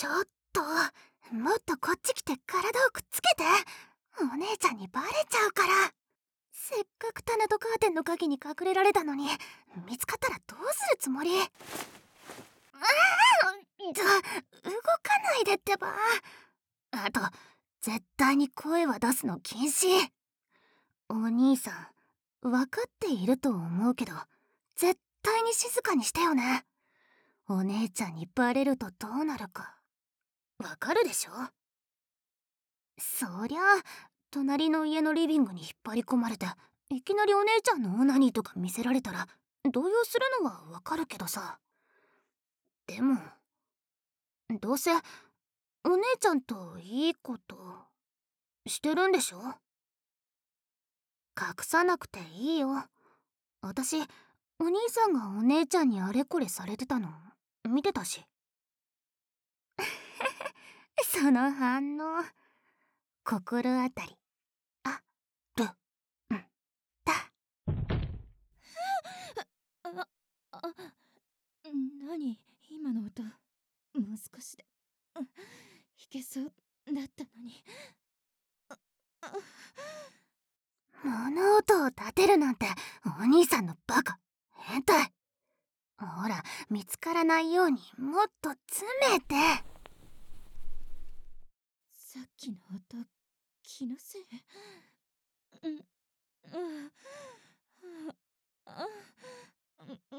ちょっと、もっとこっち来て体をくっつけて。お姉ちゃんにバレちゃうから。せっかく棚とカーテンの陰に隠れられたのに、見つかったらどうするつもり？動かないでってば。あと、絶対に声は出すの禁止。お兄さん、分かっていると思うけど、絶対に静かにしてよね。お姉ちゃんにバレるとどうなるか、わかるでしょ？そりゃあ、隣の家のリビングに引っ張り込まれて、いきなりお姉ちゃんのオナニーとか見せられたら、動揺するのはわかるけどさ。でも、どうせ、お姉ちゃんといいことしてるんでしょ？隠さなくていいよ。私、お兄さんがお姉ちゃんにあれこれされてたの見てたし。その反応、心当たりあるんだ。 あ、あ、何今の音。もう少しで弾けそうだったのに。 物音を立てるなんてお兄さんのバカ変態。ほら、見つからないようにもっと詰めて。 さっきの音、気のせい？うん、うん、あ、うん、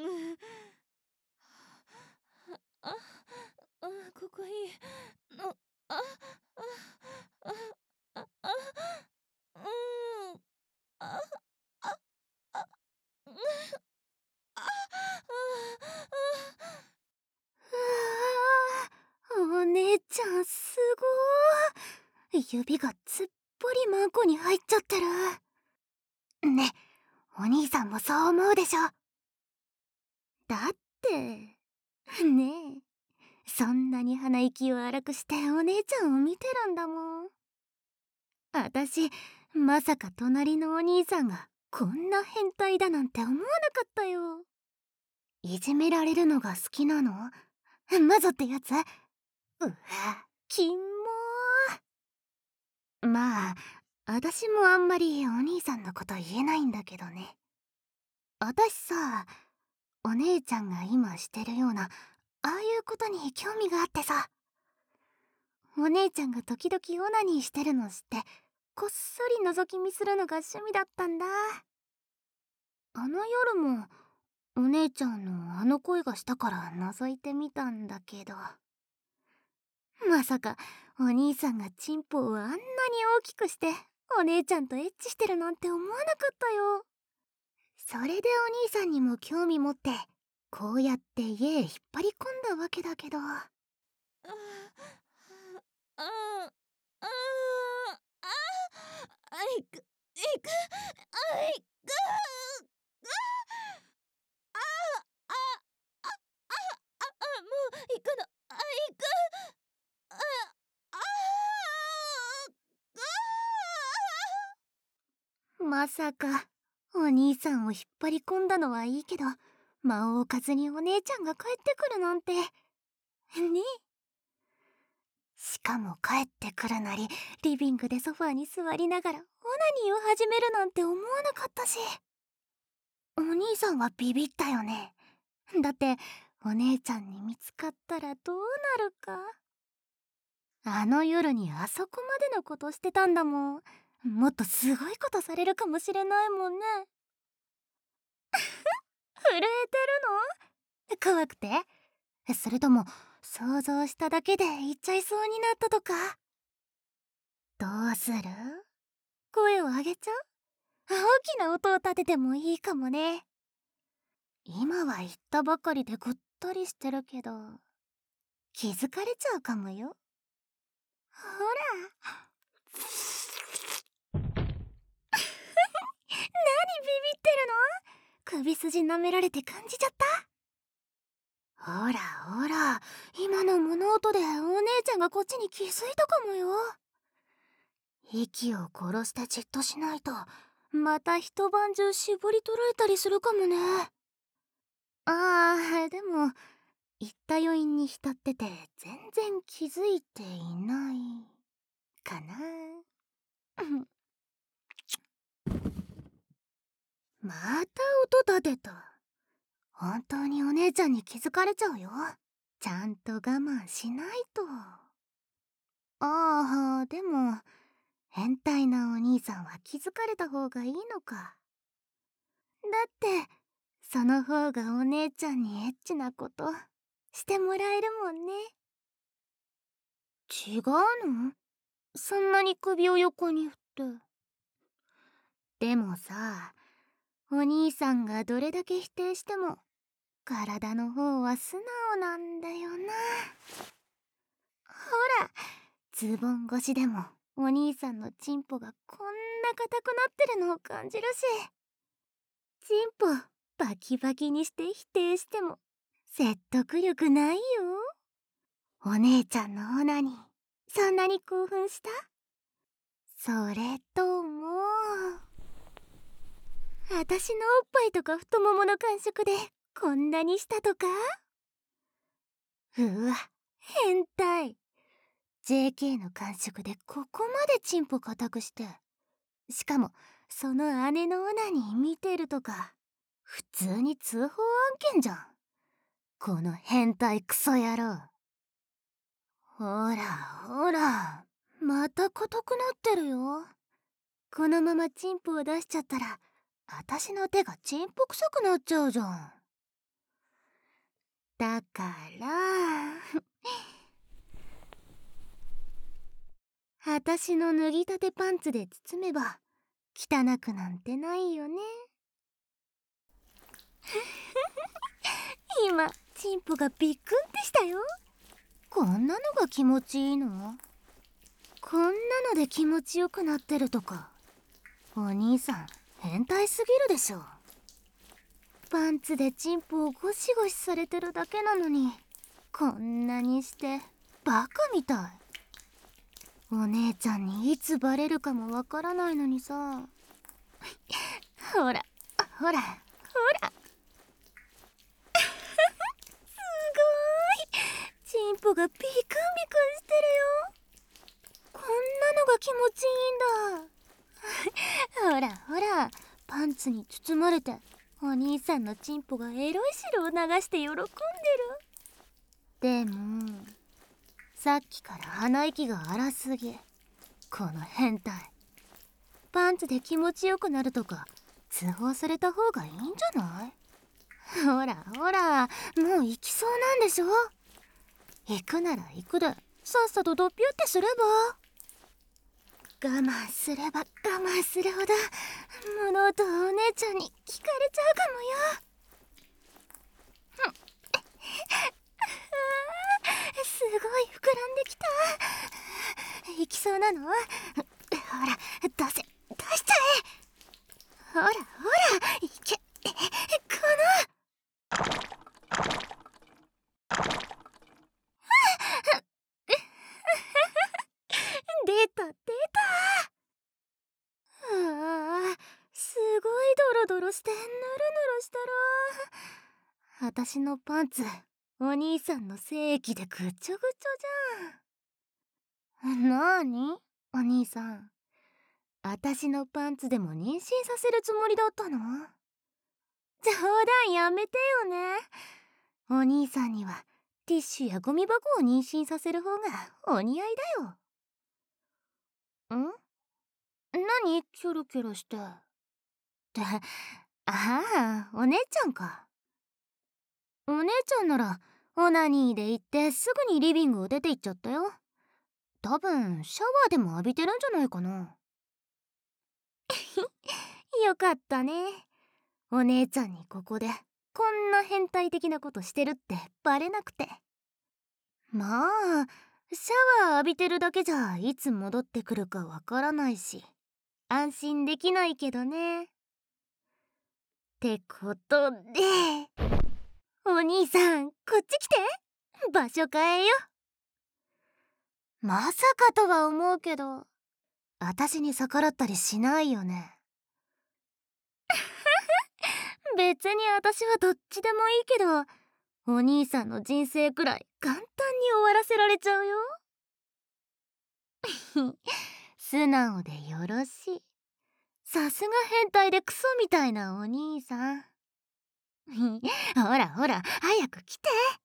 あ、あ、ここいい。あ、あ、あ、あ、あ、うん、あ、あ、あ、うん、あ、 うわー、お姉ちゃんすごー。指がつっぽりマンコに入っちゃってる。ね、お兄さんもそう思うでしょ？だってねえ、そんなに鼻息を荒くしてお姉ちゃんを見てるんだもん。あたし、まさか隣のお兄さんがこんな変態だなんて思わなかったよ。いじめられるのが好きなの？マゾってやつ？うわ、キモー。まあ、あたしもあんまりお兄さんのこと言えないんだけどね。あたしさ、お姉ちゃんが今してるような、ああいうことに興味があってさ。お姉ちゃんが時々オナニーしてるの知って、こっそり覗き見するのが趣味だったんだ。あの夜も、お姉ちゃんのあの声がしたから覗いてみたんだけど、まさかお兄さんがチンポをあんなに大きくしてお姉ちゃんとエッチしてるなんて思わなかったよ。それでお兄さんにも興味持ってこうやって家へ引っ張り込んだわけだけど。 いく、いく、あいく、あ、あ、あ、もう行くの、行く、あ、あ、 まさかお兄さんを引っ張り込んだのはいいけど、間を置かずにお姉ちゃんが帰ってくるなんてね。しかも帰ってくるなりリビングでソファーに座りながらオナニーを始めるなんて思わなかったし。お兄さんはビビったよね。だってお姉ちゃんに見つかったらどうなるか。あの夜にあそこまでのことしてたんだもん。もっとすごいことされるかもしれないもんね。震えてるの？怖くて？それとも想像しただけで言っちゃいそうになったとか？どうする？声を上げちゃう？大きな音を立ててもいいかもね。今は言ったばかりでぐったりしてるけど、気づかれちゃうかもよ。ほら。何ビビってるの？首筋舐められて感じちゃった？ほらほら、今の物音でお姉ちゃんがこっちに気づいたかもよ。息を殺してじっとしないとまた一晩中絞り取られたりするかもね。ああ、でも言った余韻に浸ってて全然気づいていないかな。また音立てた。本当にお姉ちゃんに気づかれちゃうよ。ちゃんと我慢しないと。ああ、でも変態なお兄さんは気づかれた方がいいのか。だってその方がお姉ちゃんにエッチなことしてもらえるもんね。違うの？そんなに首を横に振って。でもさ、お兄さんがどれだけ否定しても体の方は素直なんだよな。ほら、ズボン越しでもお兄さんのチンポがこんな硬くなってるのを感じるし、チンポバキバキにして否定しても説得力ないよ。お姉ちゃんのオナにそんなに興奮した？それとも私のおっぱいとか太ももの感触でこんなにしたとか？うわ、変態。 JK の感触でここまでチンポ固くして、しかもその姉のオナニー見てるとか、普通に通報案件じゃん。この変態クソ野郎。ほらほら、また硬くなってるよ。このままチンポを出しちゃったら私の手がチンポ臭くなっちゃうじゃん。だから私の脱ぎたてパンツで包めば汚くなんてないよね。今チンポがビックンってしたよ。こんなのが気持ちいいの？こんなので気持ちよくなってるとか、お兄さん変態すぎるでしょ。パンツでチンポをゴシゴシされてるだけなのにこんなにしてバカみたい。お姉ちゃんにいつバレるかもわからないのにさ。ほらほらほらすごい、チンポがビクンビクンしてるよ。こんなのが気持ちいいんだ。ほらほら、パンツに包まれてお兄さんのチンポがエロい汁を流して喜んでる。でもさっきから鼻息が荒すぎ。この変態、パンツで気持ちよくなるとか通報された方がいいんじゃない？ほらほら、もう行きそうなんでしょ。行くなら行くでさっさとドッピュってすれば。我慢すれば我慢するほど物音をお姉ちゃんに聞かれちゃうかもよ。すごい膨らんできた。行きそうなの？ほら出せ、出しちゃえ。ほらほらいけ、この出た出た。すごいドロドロしてヌルヌルしてる。私のパンツお兄さんの精液でぐちょぐちょじゃん。なーにお兄さん、私のパンツでも妊娠させるつもりだったの？冗談やめてよね。お兄さんにはティッシュやゴミ箱を妊娠させる方がお似合いだよ。ん？何キョロキョロして。ああ、お姉ちゃんか。お姉ちゃんならオナニーで行ってすぐにリビングを出て行っちゃったよ。多分シャワーでも浴びてるんじゃないかな。よかったね。お姉ちゃんにここでこんな変態的なことしてるってバレなくて。まあシャワー浴びてるだけじゃいつ戻ってくるかわからないし安心できないけどね。ってことでお兄さんこっち来て、場所変えよ。まさかとは思うけど私に逆らったりしないよね。別に私はどっちでもいいけど、 お兄さんの人生くらい簡単に終わらせられちゃうよ。素直でよろしい。さすが変態でクソみたいなお兄さん。ほらほら早く来て。